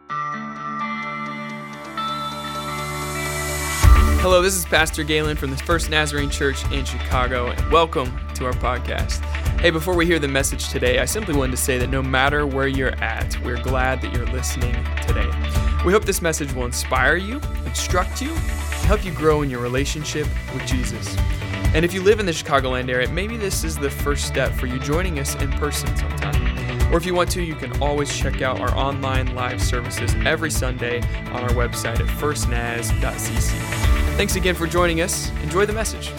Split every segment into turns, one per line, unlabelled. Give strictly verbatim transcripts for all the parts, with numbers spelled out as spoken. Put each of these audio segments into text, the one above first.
Hello, this is Pastor Galen from the First Nazarene Church in Chicago, and welcome to our podcast. Hey, before we hear the message today, I simply wanted to say that no matter where you're at, we're glad that you're listening today. We hope this message will inspire you, instruct you, and help you grow in your relationship with Jesus. And if you live in the Chicagoland area, maybe this is the first step for you joining us in person sometime. Or if you want to, you can always check out our online live services every Sunday on our website at first naz dot c c. Thanks again for joining us. Enjoy the message.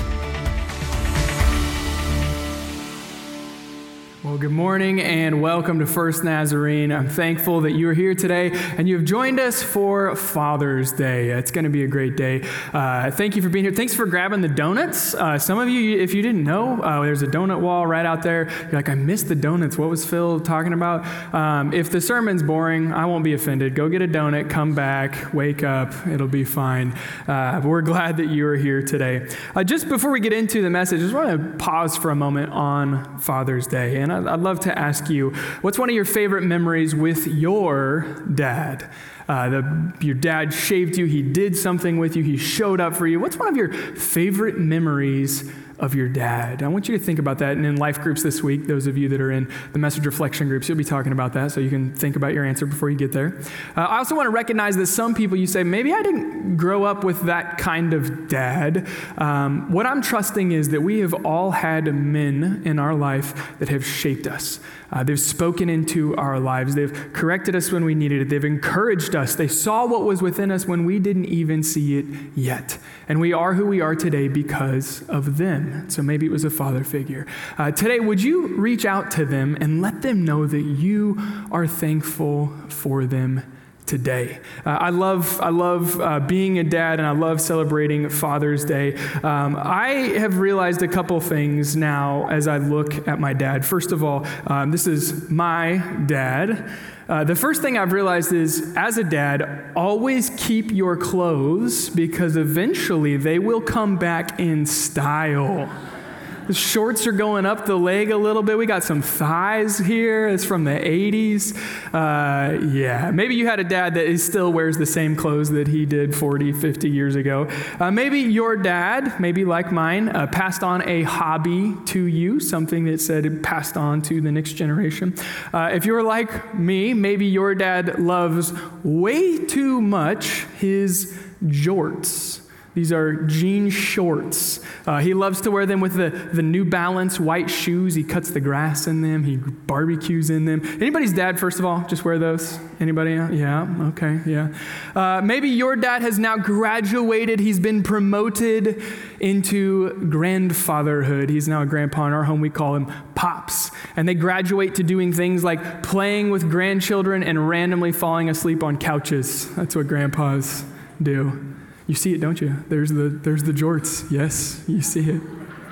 Well, good morning and welcome to First Nazarene. I'm thankful that you are here today and you have joined us for Father's Day. It's going to be a great day. Uh, thank you for being here. Thanks for grabbing the donuts. Uh, some of you, if you didn't know, uh, there's a donut wall right out there. You're like, I missed the donuts. What was Phil talking about? Um, if the sermon's boring, I won't be offended. Go get a donut, come back, wake up. It'll be fine. Uh, but we're glad that you are here today. Uh, just before we get into the message, I just want to pause for a moment on Father's Day. And I I'd love to ask you, what's one of your favorite memories with your dad? Uh, the, your dad shaved you, he did something with you, he showed up for you. What's one of your favorite memories of your dad? I want you to think about that. And in life groups this week, those of you that are in the message reflection groups, you'll be talking about that, so you can think about your answer before you get there. Uh, I also want to recognize that some people, you say, maybe I didn't grow up with that kind of dad. Um, what I'm trusting is that we have all had men in our life that have shaped us. Uh, they've spoken into our lives. They've corrected us when we needed it. They've encouraged us. They saw what was within us when we didn't even see it yet. And we are who we are today because of them. So maybe it was a father figure. Uh, today, would you reach out to them and let them know that you are thankful for them today? Uh, I love I love uh, being a dad, and I love celebrating Father's Day. Um, I have realized a couple things now as I look at my dad. First of all, um, this is my dad. Uh, the first thing I've realized is, as a dad, always keep your clothes because eventually they will come back in style. The shorts are going up the leg a little bit. We got some thighs here. It's from the eighties. Uh, yeah, maybe you had a dad that is still wears the same clothes that he did forty, fifty years ago. Uh, maybe your dad, maybe like mine, uh, passed on a hobby to you, something that said it passed on to the next generation. Uh, if you're like me, maybe your dad loves way too much his jorts. These are jean shorts. Uh, he loves to wear them with the, the New Balance white shoes. He cuts the grass in them. He barbecues in them. Anybody's dad, first of all, just wear those? Anybody? Yeah, okay, yeah. Uh, maybe your dad has now graduated. He's been promoted into grandfatherhood. He's now a grandpa. In our home, we call him Pops. And they graduate to doing things like playing with grandchildren and randomly falling asleep on couches. That's what grandpas do. You see it, don't you? There's the there's the jorts. Yes, you see it.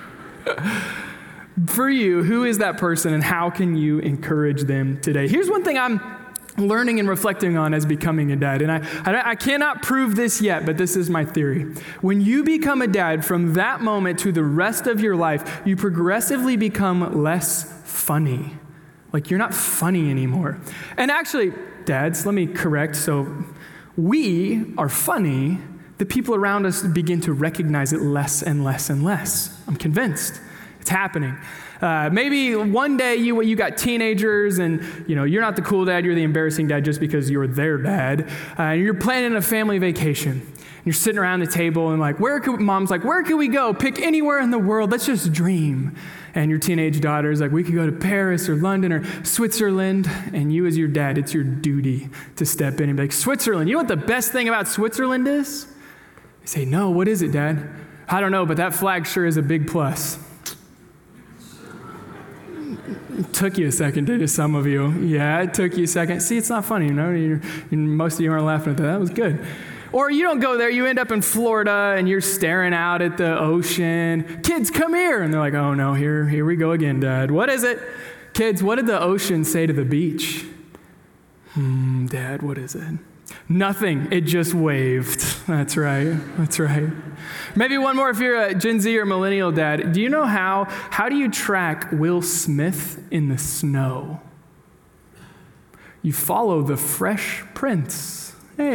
For you, who is that person and how can you encourage them today? Here's one thing I'm learning and reflecting on as becoming a dad. And I, I, I cannot prove this yet, but this is my theory. When you become a dad, from that moment to the rest of your life, you progressively become less funny. Like you're not funny anymore. And actually, dads, let me correct. So we are funny. The people around us begin to recognize it less and less and less. I'm convinced it's happening. Uh, maybe one day you you got teenagers and you know you're not the cool dad, you're the embarrassing dad just because you're their dad. Uh, and you're planning a family vacation. And you're sitting around the table and like, where could mom's like, where could we go? Pick anywhere in the world. Let's just dream. And your teenage daughter's like, we could go to Paris or London or Switzerland. And you as your dad, it's your duty to step in and be like, Switzerland. You know what the best thing about Switzerland is? You say, no, what is it, Dad? I don't know, but that flag sure is a big plus. It took you a second, did it, some of you? Yeah, it took you a second. See, it's not funny, you know? You're, most of you aren't laughing at that. That was good. Or you don't go there, you end up in Florida and you're staring out at the ocean. Kids, come here. And they're like, oh no, here, here we go again, Dad. What is it? Kids, what did the ocean say to the beach? Hmm, Dad, what is it? Nothing. It just waved. That's right. That's right. Maybe one more if you're a Gen Z or millennial dad. Do you know how, how do you track Will Smith in the snow? You follow the Fresh Prince.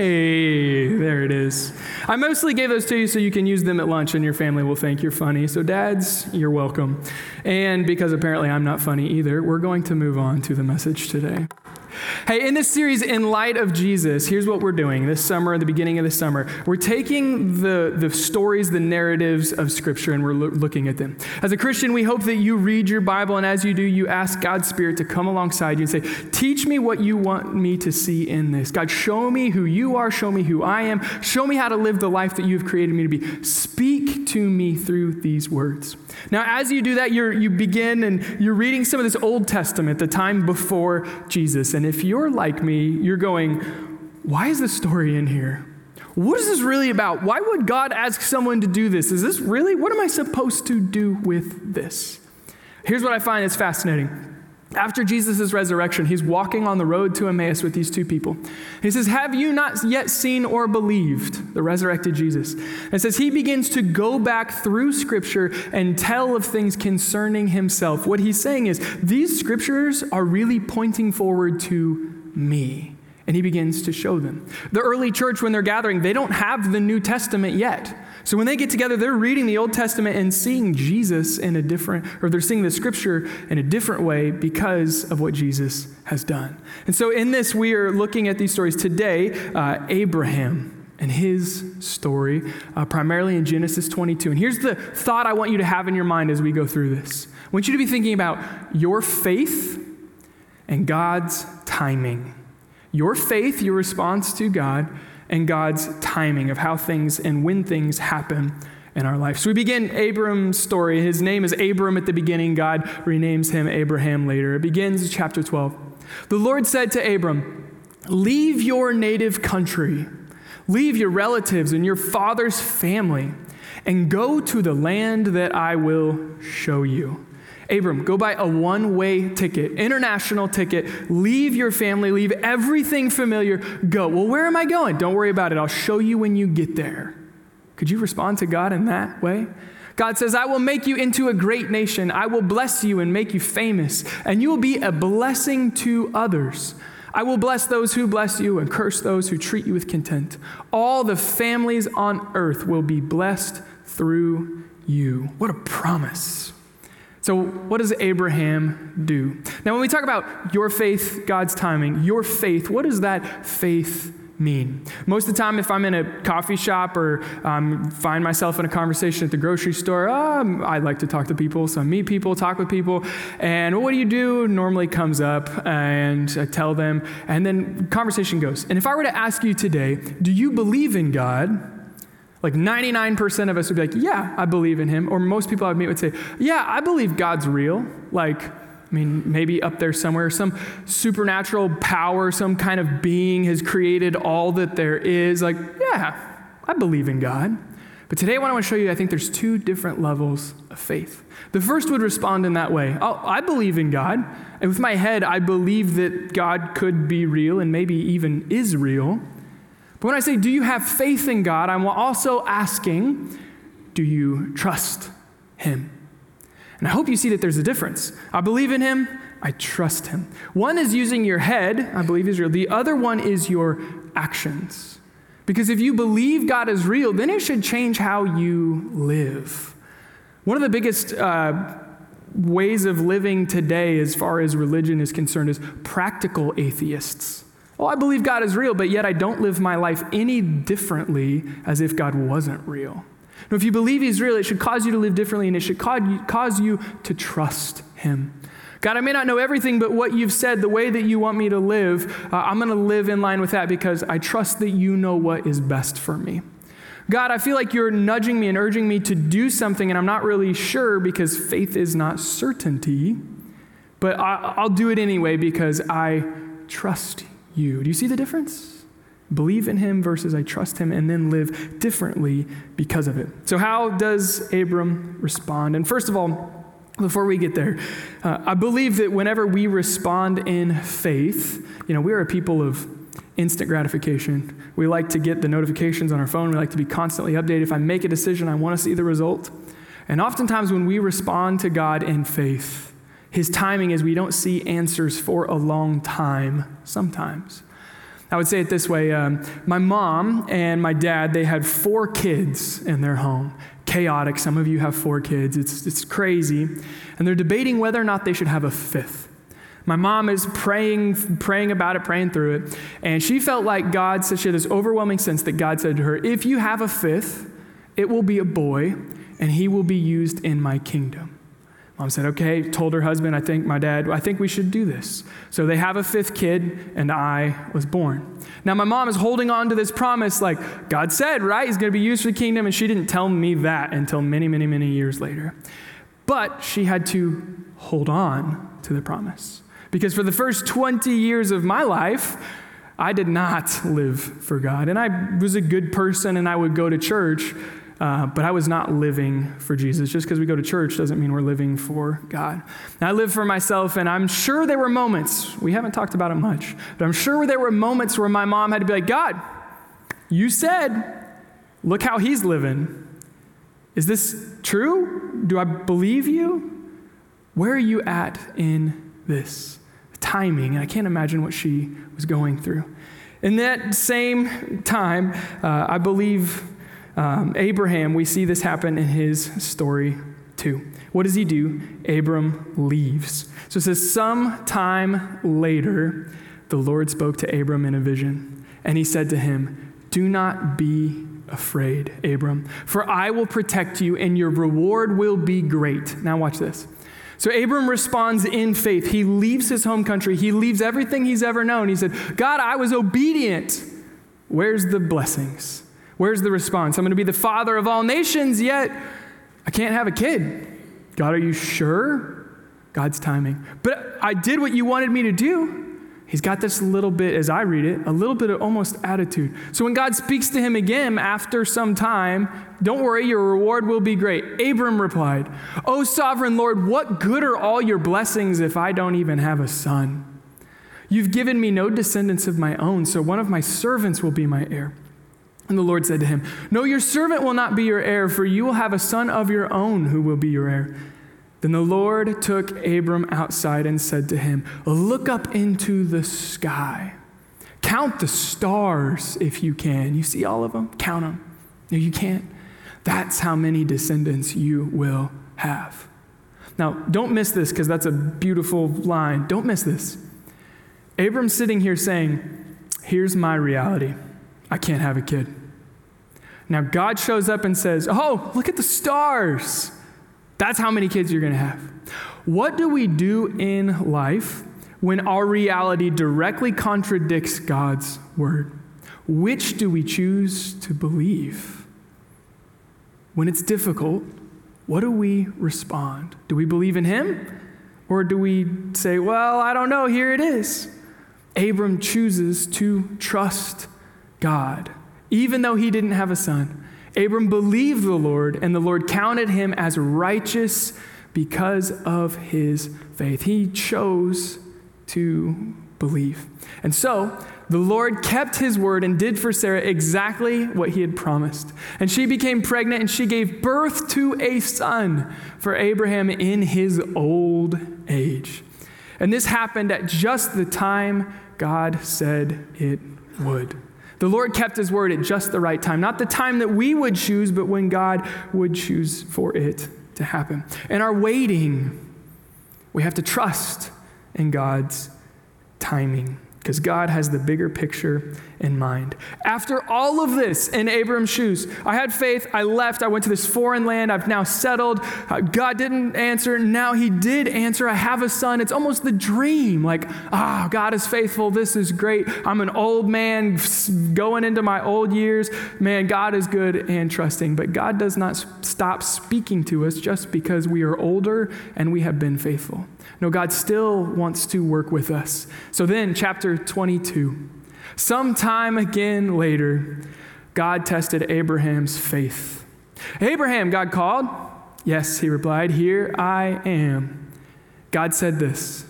Hey, there it is. I mostly gave those to you so you can use them at lunch and your family will think you're funny. So dads, you're welcome. And because apparently I'm not funny either, we're going to move on to the message today. Hey, in this series, In Light of Jesus, here's what we're doing this summer, at the beginning of the summer. We're taking the, the stories, the narratives of Scripture, and we're lo- looking at them. As a Christian, we hope that you read your Bible, and as you do, you ask God's Spirit to come alongside you and say, teach me what you want me to see in this. God, show me who you are, show me who I am, show me how to live the life that you've created me to be. Speak to me through these words. Now, as you do that, you're, you begin and you're reading some of this Old Testament, the time before Jesus. And if you're like me, you're going, why is this story in here? What is this really about? Why would God ask someone to do this? Is this really, what am I supposed to do with this? Here's what I find is fascinating. After Jesus' resurrection, he's walking on the road to Emmaus with these two people. He says, have you not yet seen or believed the resurrected Jesus? And it says he begins to go back through Scripture and tell of things concerning himself. What he's saying is, these Scriptures are really pointing forward to me. And he begins to show them. The early church, when they're gathering, they don't have the New Testament yet. So when they get together, they're reading the Old Testament and seeing Jesus in a different, or they're seeing the Scripture in a different way because of what Jesus has done. And so in this, we are looking at these stories today. Uh, Abraham and his story, uh, primarily in Genesis twenty-two. And here's the thought I want you to have in your mind as we go through this. I want you to be thinking about your faith and God's timing. Your faith, your response to God, and God's timing of how things and when things happen in our life. So we begin Abram's story. His name is Abram at the beginning. God renames him Abraham later. It begins in chapter twelve. The Lord said to Abram, leave your native country, leave your relatives and your father's family, and go to the land that I will show you. Abram, go buy a one-way ticket, international ticket, leave your family, leave everything familiar, go. Well, where am I going? Don't worry about it. I'll show you when you get there. Could you respond to God in that way? God says, I will make you into a great nation. I will bless you and make you famous, and you will be a blessing to others. I will bless those who bless you and curse those who treat you with contempt. All the families on earth will be blessed through you. What a promise. So what does Abraham do? Now, when we talk about your faith, God's timing, your faith, what does that faith mean? Most of the time, if I'm in a coffee shop or um, find myself in a conversation at the grocery store, um, I like to talk to people. So I meet people, talk with people, and what do you do? Normally comes up, and I tell them, and then conversation goes. And if I were to ask you today, do you believe in God? Like ninety-nine percent of us would be like, yeah, I believe in him. Or most people I would meet would say, yeah, I believe God's real. Like, I mean, maybe up there somewhere, some supernatural power, some kind of being has created all that there is. Like, yeah, I believe in God. But today what I want to show you, I think there's two different levels of faith. The first would respond in that way. Oh, I believe in God. And with my head, I believe that God could be real and maybe even is real. But when I say, do you have faith in God, I'm also asking, do you trust him? And I hope you see that there's a difference. I believe in him. I trust him. One is using your head. I believe is real. The other one is your actions. Because if you believe God is real, then it should change how you live. One of the biggest uh, ways of living today as far as religion is concerned is practical atheists. Oh, I believe God is real, but yet I don't live my life any differently as if God wasn't real. Now, if you believe he's real, it should cause you to live differently, and it should cause you to trust him. God, I may not know everything, but what you've said, the way that you want me to live, uh, I'm going to live in line with that because I trust that you know what is best for me. God, I feel like you're nudging me and urging me to do something, and I'm not really sure because faith is not certainty, but I, I'll do it anyway because I trust you. You. Do you see the difference? Believe in him versus I trust him, and then live differently because of it. So how does Abram respond? And first of all, before we get there, uh, I believe that whenever we respond in faith, you know, we are a people of instant gratification. We like to get the notifications on our phone. We like to be constantly updated. If I make a decision, I want to see the result. And oftentimes when we respond to God in faith, His timing is we don't see answers for a long time sometimes. I would say it this way. Um, my mom and my dad, they had four kids in their home. Chaotic. Some of you have four kids. It's, it's crazy. And they're debating whether or not they should have a fifth. My mom is praying, praying about it, praying through it. And she felt like God said, she had this overwhelming sense that God said to her, if you have a fifth, it will be a boy, and he will be used in my kingdom. Mom said, okay, told her husband, I think my dad, I think we should do this. So they have a fifth kid, and I was born. Now my mom is holding on to this promise like God said, right? He's going to be used for the kingdom, and she didn't tell me that until many, many, many years later. But she had to hold on to the promise. Because for the first twenty years of my life, I did not live for God. And I was a good person, and I would go to church, Uh, but I was not living for Jesus. Just because we go to church doesn't mean we're living for God. And I lived for myself, and I'm sure there were moments, we haven't talked about it much, but I'm sure there were moments where my mom had to be like, God, you said, look how he's living. Is this true? Do I believe you? Where are you at in this? The timing, and I can't imagine what she was going through. In that same time, uh, I believe Um, Abraham, we see this happen in his story too. What does he do? Abram leaves. So it says, sometime later, the Lord spoke to Abram in a vision, and he said to him, do not be afraid, Abram, for I will protect you, and your reward will be great. Now watch this. So Abram responds in faith. He leaves his home country. He leaves everything he's ever known. He said, God, I was obedient. Where's the blessings? Where's the response? I'm going to be the father of all nations, yet I can't have a kid. God, are you sure? God's timing. But I did what you wanted me to do. He's got this little bit, as I read it, a little bit of almost attitude. So when God speaks to him again after some time, don't worry, your reward will be great. Abram replied, O sovereign Lord, what good are all your blessings if I don't even have a son? You've given me no descendants of my own, so one of my servants will be my heir. And the Lord said to him, no, your servant will not be your heir, for you will have a son of your own who will be your heir. Then the Lord took Abram outside and said to him, look up into the sky. Count the stars if you can. You see all of them? Count them. No, you can't. That's how many descendants you will have. Now, don't miss this, because that's a beautiful line. Don't miss this. Abram's sitting here saying, here's my reality. I can't have a kid. Now God shows up and says, oh, look at the stars. That's how many kids you're going to have. What do we do in life when our reality directly contradicts God's word? Which do we choose to believe? When it's difficult, what do we respond? Do we believe in him? Or do we say, well, I don't know, here it is. Abram chooses to trust God, even though he didn't have a son. Abram believed the Lord, and the Lord counted him as righteous because of his faith. He chose to believe. And so the Lord kept his word and did for Sarah exactly what he had promised. And she became pregnant, and she gave birth to a son for Abraham in his old age. And this happened at just the time God said it would. The Lord kept his word at just the right time, not the time that we would choose, but when God would choose for it to happen. In our waiting, we have to trust in God's timing, because God has the bigger picture in mind. After all of this in Abram's shoes, I had faith, I left, I went to this foreign land, I've now settled. Uh, God didn't answer, now he did answer. I have a son. It's almost the dream, like, ah, oh, God is faithful, this is great. I'm an old man going into my old years. Man, God is good and trusting, but God does not stop speaking to us just because we are older and we have been faithful. No, God still wants to work with us. So then, chapter twenty-two, sometime again later, God tested Abraham's faith. Abraham, God called. Yes, he replied, here I am. God said this,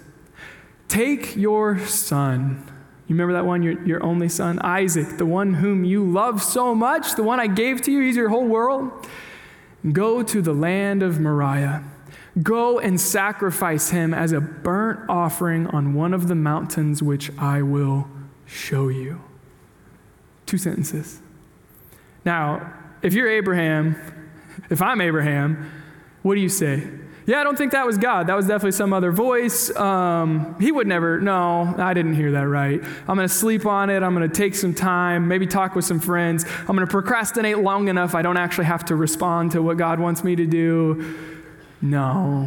take your son. You remember that one, your, your only son, Isaac, the one whom you love so much, the one I gave to you, he's your whole world. Go to the land of Moriah. Go and sacrifice him as a burnt offering on one of the mountains which I will show you. Two sentences. Now, if you're Abraham, if I'm Abraham, what do you say? Yeah, I don't think that was God. That was definitely some other voice. Um, he would never, no, I didn't hear that right. I'm going to sleep on it. I'm going to take some time, maybe talk with some friends. I'm going to procrastinate long enough I don't actually have to respond to what God wants me to do. No.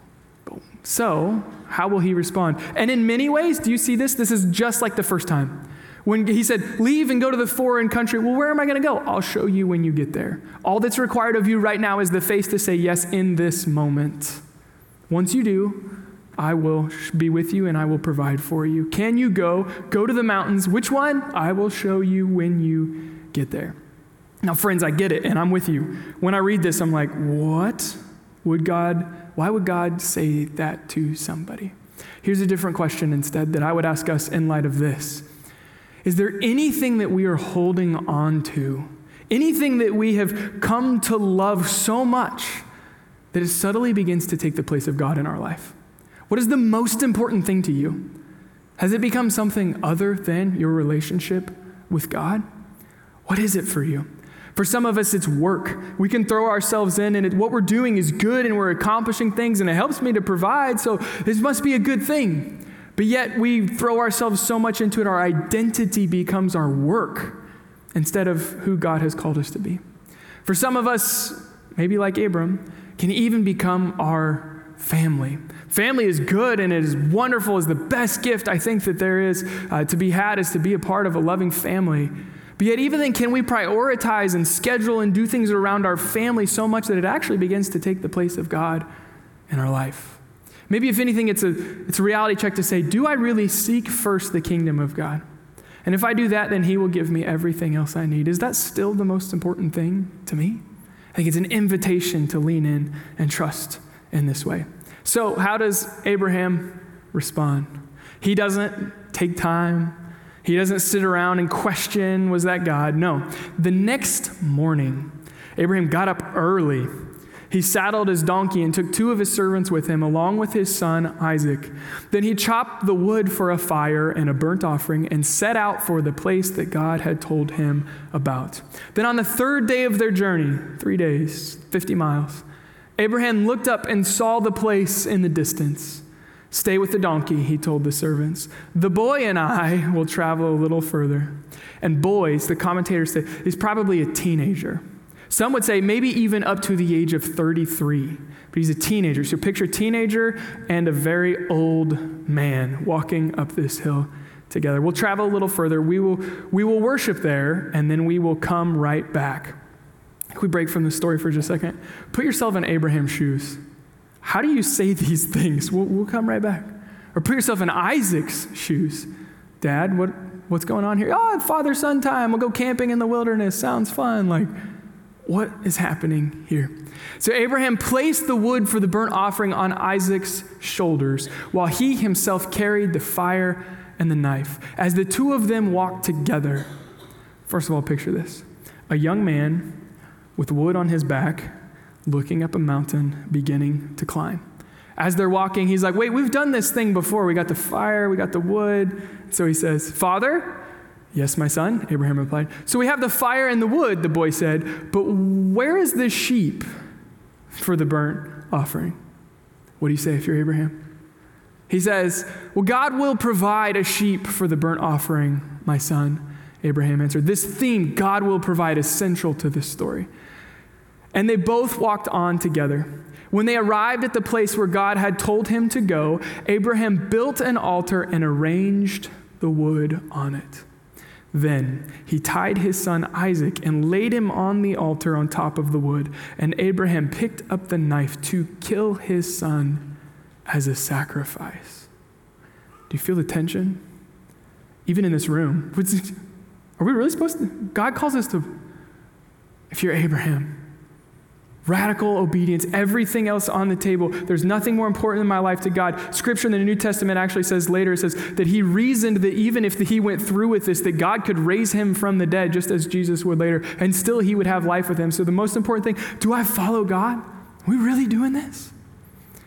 So, how will he respond? And in many ways, do you see this? This is just like the first time. When he said, leave and go to the foreign country. Well, where am I going to go? I'll show you when you get there. All that's required of you right now is the faith to say yes in this moment. Once you do, I will be with you and I will provide for you. Can you go? Go to the mountains. Which one? I will show you when you get there. Now, friends, I get it, and I'm with you. When I read this, I'm like, what would God, why would God say that to somebody? Here's a different question instead that I would ask us in light of this. Is there anything that we are holding on to, anything that we have come to love so much that it subtly begins to take the place of God in our life? What is the most important thing to you? Has it become something other than your relationship with God? What is it for you? For some of us, it's work. We can throw ourselves in, and it, what we're doing is good, and we're accomplishing things, and it helps me to provide, so this must be a good thing. But yet we throw ourselves so much into it, our identity becomes our work instead of who God has called us to be. For some of us, maybe like Abram, can even become our family. Family is good and it is wonderful, is the best gift I think that there is uh, to be had, is to be a part of a loving family. But yet even then, can we prioritize and schedule and do things around our family so much that it actually begins to take the place of God in our life? Maybe if anything, it's a, it's a reality check to say, do I really seek first the kingdom of God? And if I do that, then he will give me everything else I need. Is that still the most important thing to me? I think it's an invitation to lean in and trust in this way. So how does Abraham respond? He doesn't take time. He doesn't sit around and question, was that God? No. The next morning, Abraham got up early. He saddled his donkey and took two of his servants with him, along with his son Isaac. Then he chopped the wood for a fire and a burnt offering and set out for the place that God had told him about. Then on the third day of their journey, three days, fifty miles, Abraham looked up and saw the place in the distance. Stay with the donkey, he told the servants. The boy and I will travel a little further. And boys, the commentators say, is probably a teenager. Some would say maybe even up to the age of thirty-three, but he's a teenager. So picture a teenager and a very old man walking up this hill together. We'll travel a little further. We will, we will worship there, and then we will come right back. Can we break from the story for just a second? Put yourself in Abraham's shoes. How do you say these things? We'll, we'll come right back. Or put yourself in Isaac's shoes. Dad, what, what's going on here? Oh, father-son time. We'll go camping in the wilderness. Sounds fun. Like, what is happening here? So Abraham placed the wood for the burnt offering on Isaac's shoulders, while he himself carried the fire and the knife. As the two of them walked together, first of all, picture this. A young man with wood on his back, looking up a mountain, beginning to climb. As they're walking, he's like, wait, we've done this thing before. We got the fire, we got the wood. So he says, Father? Yes, my son, Abraham replied. So we have the fire and the wood, the boy said, but where is the sheep for the burnt offering? What do you say if you're Abraham? He says, well, God will provide a sheep for the burnt offering, my son, Abraham answered. This theme, God will provide, is central to this story. And they both walked on together. When they arrived at the place where God had told him to go, Abraham built an altar and arranged the wood on it. Then he tied his son Isaac and laid him on the altar on top of the wood. And Abraham picked up the knife to kill his son as a sacrifice. Do you feel the tension? Even in this room. Are we really supposed to? God calls us to, if you're Abraham, radical obedience, everything else on the table. There's nothing more important in my life to God. Scripture in the New Testament actually says later, it says that he reasoned that even if he went through with this, that God could raise him from the dead, just as Jesus would later, and still he would have life with him. So the most important thing, do I follow God? Are we really doing this?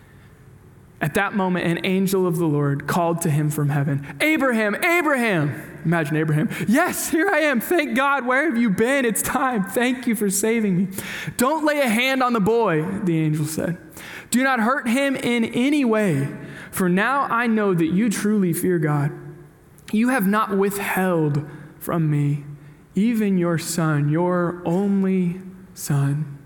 At that moment, an angel of the Lord called to him from heaven, Abraham, Abraham. Imagine Abraham. Yes, here I am. Thank God. Where have you been? It's time. Thank you for saving me. Don't lay a hand on the boy, the angel said. Do not hurt him in any way, for now I know that you truly fear God. You have not withheld from me even your son, your only son.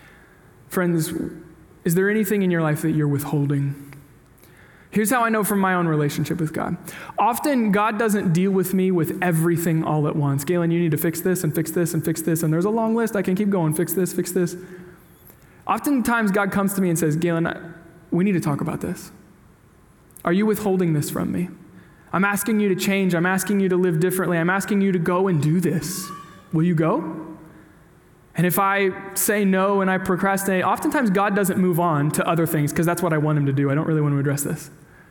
Friends, is there anything in your life that you're withholding? Here's how I know from my own relationship with God. Often, God doesn't deal with me with everything all at once. Galen, you need to fix this and fix this and fix this. And there's a long list. I can keep going. Fix this, fix this. Oftentimes, God comes to me and says, Galen, we need to talk about this. Are you withholding this from me? I'm asking you to change. I'm asking you to live differently. I'm asking you to go and do this. Will you go? And if I say no and I procrastinate, oftentimes God doesn't move on to other things because that's what I want him to do. I don't really want to address this.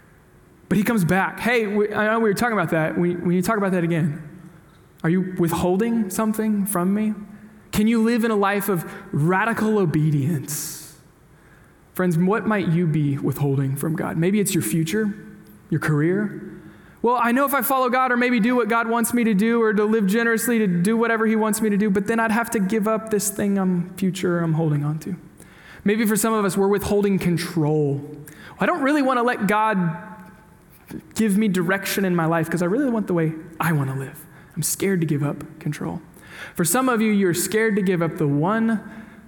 But he comes back. Hey, we, I know we were talking about that. We, we need to talk about that again. Are you withholding something from me? Can you live in a life of radical obedience? Friends, what might you be withholding from God? Maybe it's your future, your career. Well, I know if I follow God or maybe do what God wants me to do or to live generously, to do whatever he wants me to do, but then I'd have to give up this thing I'm future I'm holding on to. Maybe for some of us, we're withholding control. I don't really want to let God give me direction in my life because I really want the way I want to live. I'm scared to give up control. For some of you, you're scared to give up the one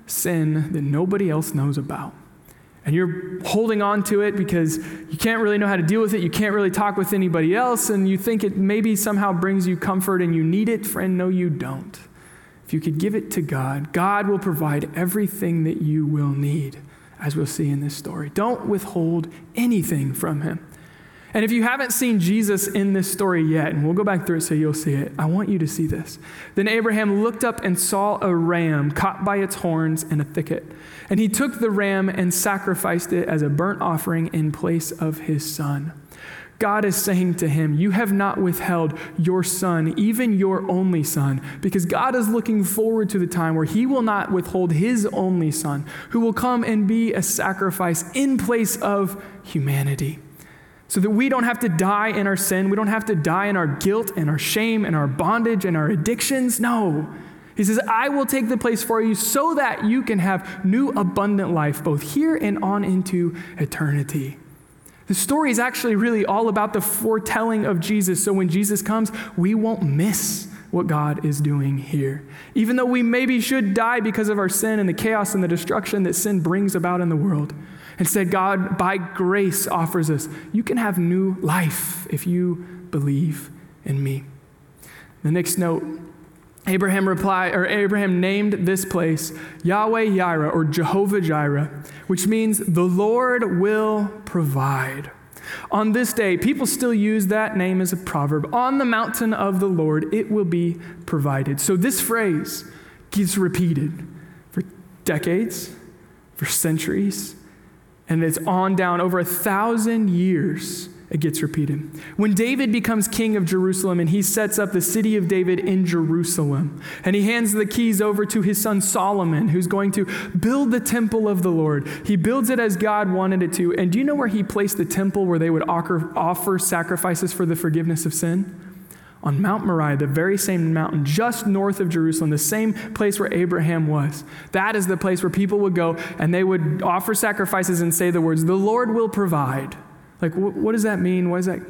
sin that nobody else knows about. And you're holding on to it because you can't really know how to deal with it. You can't really talk with anybody else. And you think it maybe somehow brings you comfort and you need it. Friend, no, you don't. If you could give it to God, God will provide everything that you will need, as we'll see in this story. Don't withhold anything from him. And if you haven't seen Jesus in this story yet, and we'll go back through it so you'll see it, I want you to see this. Then Abraham looked up and saw a ram caught by its horns in a thicket. And he took the ram and sacrificed it as a burnt offering in place of his son. God is saying to him, you have not withheld your son, even your only son, because God is looking forward to the time where he will not withhold his only son, who will come and be a sacrifice in place of humanity. So that we don't have to die in our sin. We don't have to die in our guilt and our shame and our bondage and our addictions. No. He says, I will take the place for you so that you can have new abundant life, both here and on into eternity. The story is actually really all about the foretelling of Jesus. So when Jesus comes, we won't miss what God is doing here. Even though we maybe should die because of our sin and the chaos and the destruction that sin brings about in the world. Instead, God, by grace, offers us, you can have new life if you believe in me. The next note, Abraham replied, or Abraham named this place Yahweh Yireh, or Jehovah Jireh, which means the Lord will provide. On this day, people still use that name as a proverb. On the mountain of the Lord, it will be provided. So this phrase gets repeated for decades, for centuries, and it's on down over a thousand years. It gets repeated. When David becomes king of Jerusalem and he sets up the city of David in Jerusalem, and he hands the keys over to his son Solomon, who's going to build the temple of the Lord. He builds it as God wanted it to. And do you know where he placed the temple where they would offer, offer sacrifices for the forgiveness of sin? On Mount Moriah, the very same mountain just north of Jerusalem, the same place where Abraham was. That is the place where people would go and they would offer sacrifices and say the words, the Lord will provide. Like, wh- what does that mean? What is that?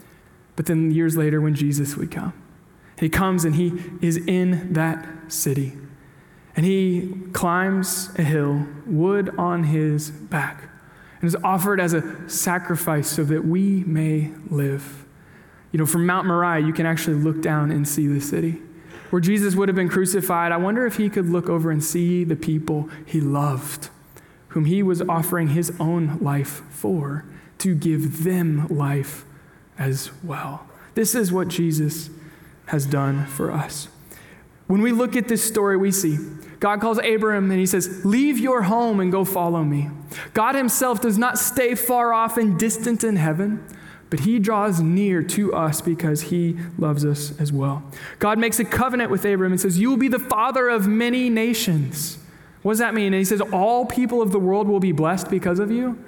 But then years later when Jesus would come, he comes and he is in that city. And he climbs a hill, wood on his back, and is offered as a sacrifice so that we may live. You know, from Mount Moriah, you can actually look down and see the city. Where Jesus would have been crucified, I wonder if he could look over and see the people he loved, whom he was offering his own life for, to give them life as well. This is what Jesus has done for us. When we look at this story, we see God calls Abram and he says, leave your home and go follow me. God himself does not stay far off and distant in heaven, but he draws near to us because he loves us as well. God makes a covenant with Abram and says, you will be the father of many nations. What does that mean? And he says, all people of the world will be blessed because of you.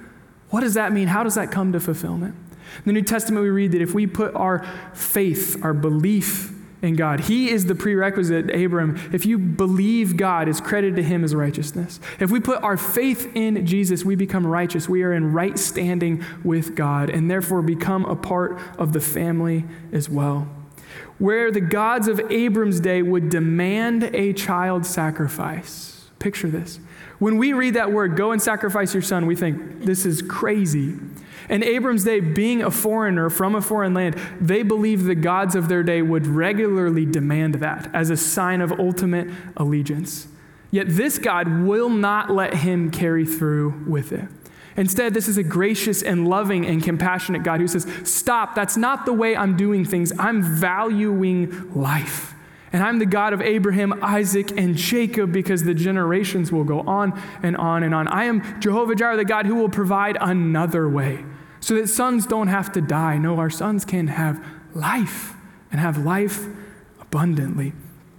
What does that mean? How does that come to fulfillment? In the New Testament, we read that if we put our faith, our belief in God, he is the prerequisite, Abram. If you believe God, it's credited to him as righteousness. If we put our faith in Jesus, we become righteous. We are in right standing with God and therefore become a part of the family as well. Where the gods of Abram's day would demand a child sacrifice. Picture this. When we read that word, go and sacrifice your son, we think, this is crazy. In Abram's day, being a foreigner from a foreign land, they believed the gods of their day would regularly demand that as a sign of ultimate allegiance. Yet this God will not let him carry through with it. Instead, this is a gracious and loving and compassionate God who says, stop, that's not the way I'm doing things. I'm valuing life. And I'm the God of Abraham, Isaac, and Jacob because the generations will go on and on and on. I am Jehovah Jireh, the God who will provide another way so that sons don't have to die. No, our sons can have life and have life abundantly.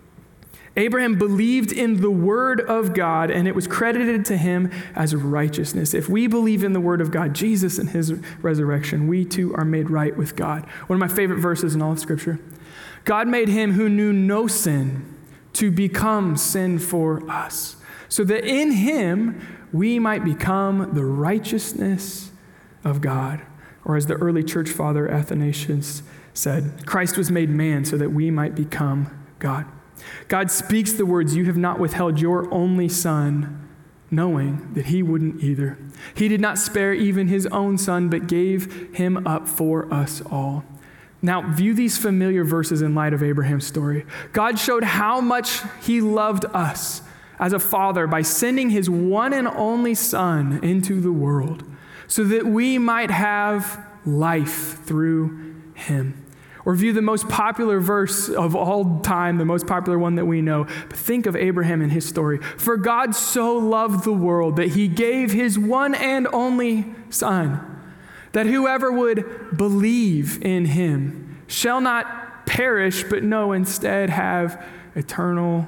Abraham believed in the word of God, and it was credited to him as righteousness. If we believe in the word of God, Jesus and his resurrection, we too are made right with God. One of my favorite verses in all of Scripture. God made him who knew no sin to become sin for us, so that in him we might become the righteousness of God. Or as the early church father Athanasius said, Christ was made man so that we might become God. God speaks the words, you have not withheld your only son, knowing that he wouldn't either. He did not spare even his own son, but gave him up for us all. Now, view these familiar verses in light of Abraham's story. God showed how much he loved us as a father by sending his one and only son into the world so that we might have life through him. Or view the most popular verse of all time, the most popular one that we know. But think of Abraham and his story. For God so loved the world that he gave his one and only son, that whoever would believe in him shall not perish, but no, instead have eternal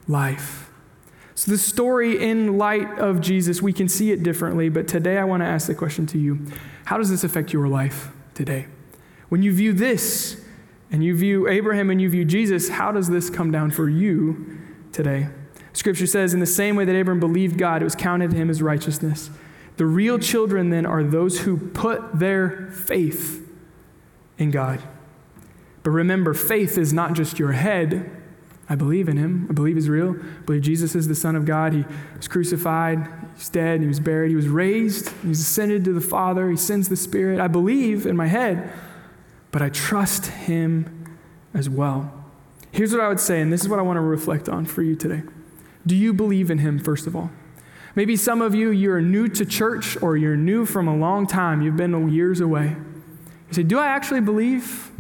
life. So the story in light of Jesus, we can see it differently, but today I want to ask the question to you. How does this affect your life today? When you view this, and you view Abraham and you view Jesus, how does this come down for you today? Scripture says, in the same way that Abraham believed God, it was counted to him as righteousness. The real children then are those who put their faith in God. But remember, faith is not just your head. I believe in him. I believe he's real. I believe Jesus is the Son of God. He was crucified. He's dead. He was buried. He was raised. He's ascended to the Father. He sends the Spirit. I believe in my head, but I trust him as well. Here's what I would say, and this is what I want to reflect on for you today. Do you believe in him, first of all? Maybe some of you, you're new to church or you're new from a long time. You've been years away. You say, do I actually believe?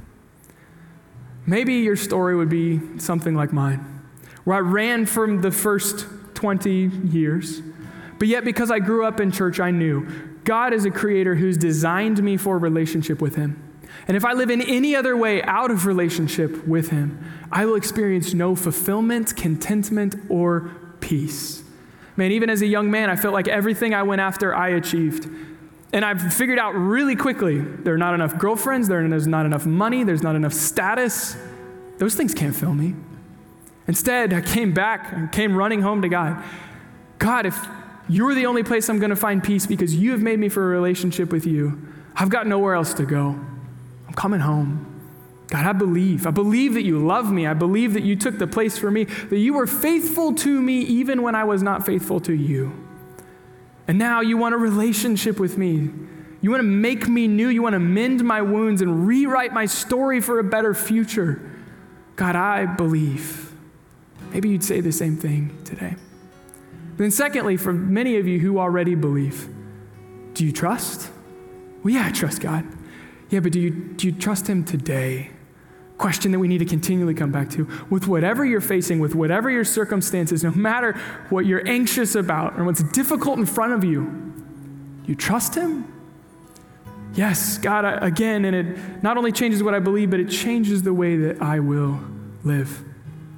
Maybe your story would be something like mine, where I ran from the first twenty years, but yet because I grew up in church, I knew God is a creator who's designed me for a relationship with him. And if I live in any other way out of relationship with him, I will experience no fulfillment, contentment, or peace. Man, even as a young man, I felt like everything I went after, I achieved. And I've figured out really quickly, there are not enough girlfriends, there's not enough money, there's not enough status. Those things can't fill me. Instead, I came back and came running home to God. God, if you're the only place I'm going to find peace because you have made me for a relationship with you, I've got nowhere else to go. I'm coming home. God, I believe. I believe that you love me. I believe that you took the place for me, that you were faithful to me even when I was not faithful to you. And now you want a relationship with me. You want to make me new. You want to mend my wounds and rewrite my story for a better future. God, I believe. Maybe you'd say the same thing today. Then secondly, for many of you who already believe, do you trust? Well, yeah, I trust God. Yeah, but do you, do you trust him today? Question that we need to continually come back to. With whatever you're facing, with whatever your circumstances, no matter what you're anxious about or what's difficult in front of you, do you trust him? Yes, God, I, again, and it not only changes what I believe, but it changes the way that I will live.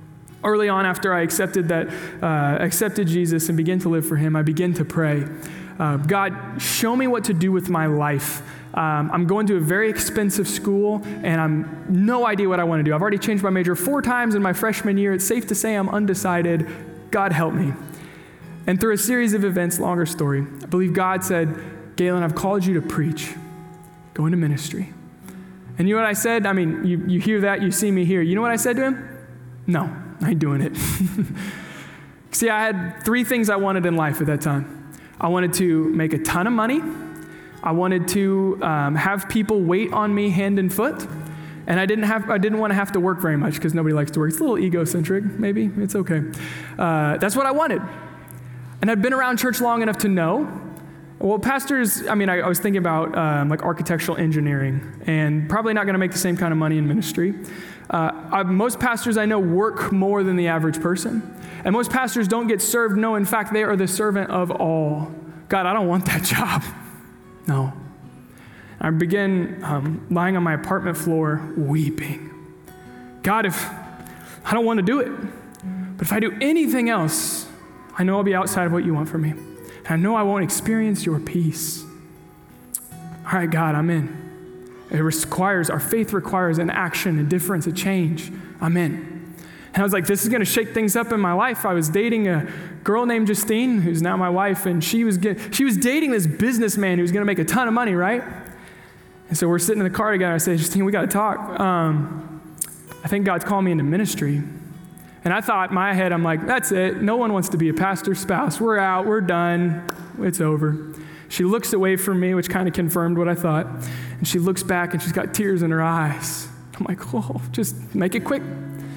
Early on, after I accepted that, uh, accepted Jesus and began to live for him, I began to pray. uh, God, show me what to do with my life. Um, I'm going to a very expensive school, and I'm no idea what I want to do. I've already changed my major four times in my freshman year. It's safe to say I'm undecided. God help me. And through a series of events, longer story, I believe God said, Galen, I've called you to preach. Go into ministry. And you know what I said? I mean, you, you hear that, you see me here. You know what I said to him? No, I ain't doing it. See, I had three things I wanted in life at that time. I wanted to make a ton of money. I wanted to um, have people wait on me hand and foot. And I didn't have, I didn't want to have to work very much because nobody likes to work. It's a little egocentric, maybe. It's okay. Uh, that's what I wanted. And I'd been around church long enough to know, well, pastors, I mean, I, I was thinking about um, like architectural engineering and probably not going to make the same kind of money in ministry. Uh, I, most pastors I know work more than the average person. And most pastors don't get served. No, in fact, they are the servant of all. God, I don't want that job. No. I began um, lying on my apartment floor weeping. God, if I don't want to do it, but if I do anything else, I know I'll be outside of what you want from me. And I know I won't experience your peace. All right, God, I'm in. It requires, our faith requires an action, a difference, a change. I'm in. And I was like, this is going to shake things up in my life. I was dating a girl named Justine, who's now my wife, and she was get, she was dating this businessman who was going to make a ton of money, right? And so we're sitting in the car together. I say, Justine, we got to talk. Um, I think God's calling me into ministry. And I thought in my head, I'm like, that's it. No one wants to be a pastor's spouse. We're out. We're done. It's over. She looks away from me, which kind of confirmed what I thought. And she looks back and she's got tears in her eyes. I'm like, oh, just make it quick.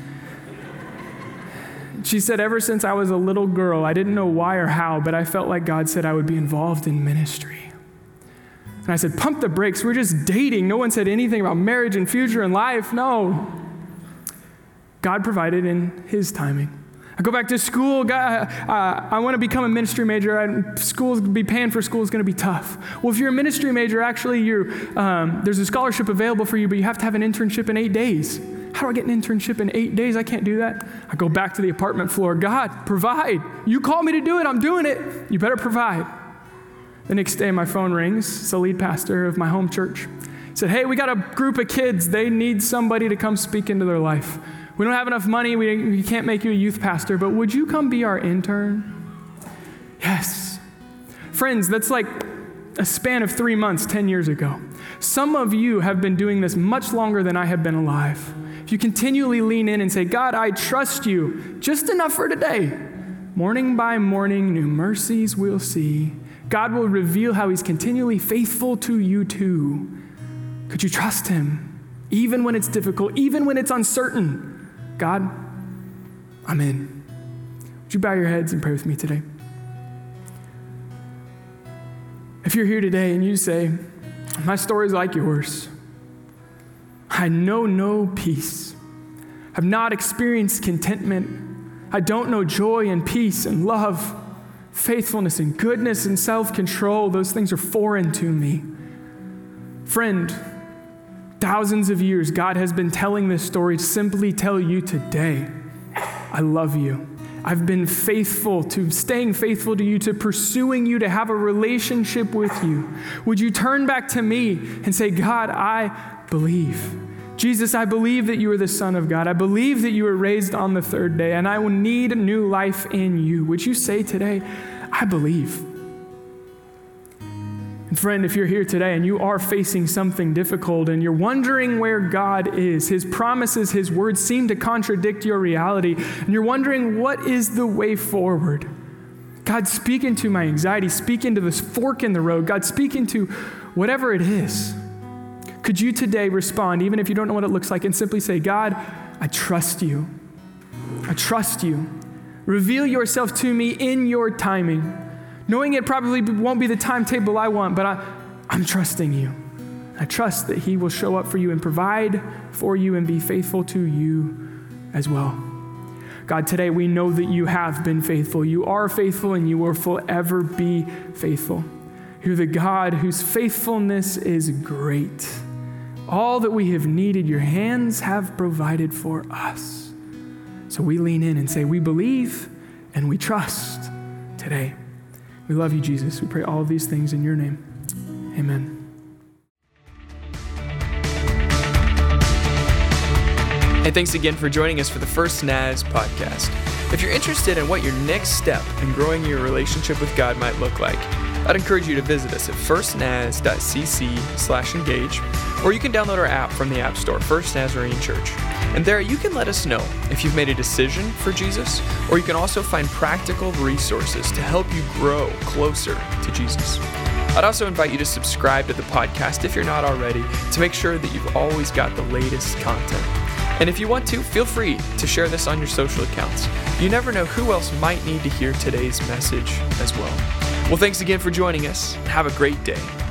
She said, ever since I was a little girl, I didn't know why or how, but I felt like God said I would be involved in ministry. And I said, pump the brakes. We're just dating. No one said anything about marriage and future and life. No. God provided in his timing. I go back to school. God, uh, I want to become a ministry major. And school's be paying for school is going to be tough. Well, if you're a ministry major, actually, you're, um, there's a scholarship available for you, but you have to have an internship in eight days. How do I get an internship in eight days? I can't do that. I go back to the apartment floor. God, provide. You call me to do it. I'm doing it. You better provide. The next day, my phone rings. It's the lead pastor of my home church. He said, hey, we got a group of kids. They need somebody to come speak into their life. We don't have enough money. We, we can't make you a youth pastor, but would you come be our intern? Yes. Friends, that's like a span of three months, ten years ago. Some of you have been doing this much longer than I have been alive. If you continually lean in and say, God, I trust you just enough for today. Morning by morning, new mercies we'll see. God will reveal how he's continually faithful to you too. Could you trust him? Even when it's difficult, even when it's uncertain. God, I'm in. Would you bow your heads and pray with me today? If you're here today and you say, my story's like yours. I know no peace. I've not experienced contentment. I don't know joy and peace and love, faithfulness and goodness and self-control. Those things are foreign to me. Friend, thousands of years, God has been telling this story to simply tell you today, I love you. I've been faithful to staying faithful to you, to pursuing you, to have a relationship with you. Would you turn back to me and say, God, I believe. Jesus, I believe that you are the Son of God. I believe that you were raised on the third day, and I will need new life in you. Would you say today, I believe? And friend, if you're here today and you are facing something difficult and you're wondering where God is, his promises, his words seem to contradict your reality, and you're wondering what is the way forward, God, speak into my anxiety, speak into this fork in the road. God, speak into whatever it is. Could you today respond, even if you don't know what it looks like, and simply say, God, I trust you. I trust you. Reveal yourself to me in your timing. Knowing it probably won't be the timetable I want, but I, I'm trusting you. I trust that he will show up for you and provide for you and be faithful to you as well. God, today we know that you have been faithful. You are faithful and you will forever be faithful. You're the God whose faithfulness is great. All that we have needed, your hands have provided for us. So we lean in and say, we believe and we trust today. We love you, Jesus. We pray all of these things in your name. Amen.
Hey, thanks again for joining us for the First Naz podcast. If you're interested in what your next step in growing your relationship with God might look like, I'd encourage you to visit us at firstnaz.cc slash engage, or you can download our app from the App Store, First Nazarene Church. And there you can let us know if you've made a decision for Jesus, or you can also find practical resources to help you grow closer to Jesus. I'd also invite you to subscribe to the podcast if you're not already, to make sure that you've always got the latest content. And if you want to, feel free to share this on your social accounts. You never know who else might need to hear today's message as well. Well, thanks again for joining us. Have a great day.